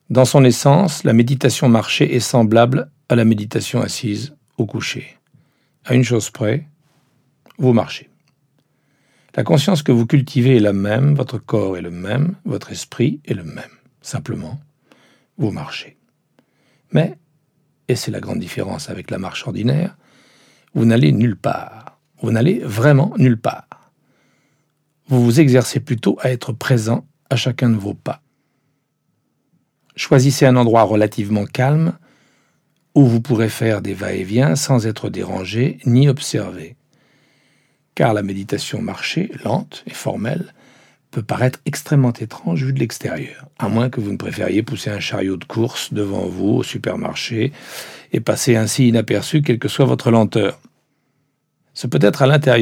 Dans son essence, la méditation marchée est semblable à la méditation assise au coucher. À une chose près, vous marchez. La conscience que vous cultivez est la même, votre corps est le même, votre esprit est le même. Simplement, vous marchez. Mais, et c'est la grande différence avec la marche ordinaire, vous n'allez nulle part. Vous n'allez vraiment nulle part. Vous vous exercez plutôt à être présent à chacun de vos pas. Choisissez un endroit relativement calme où vous pourrez faire des va-et-vient sans être dérangé ni observé. Car la méditation marchée, lente et formelle, peut paraître extrêmement étrange vue de l'extérieur, à moins que vous ne préfériez pousser un chariot de course devant vous au supermarché et passer ainsi inaperçu quelle que soit votre lenteur. C'est peut-être à l'intérieur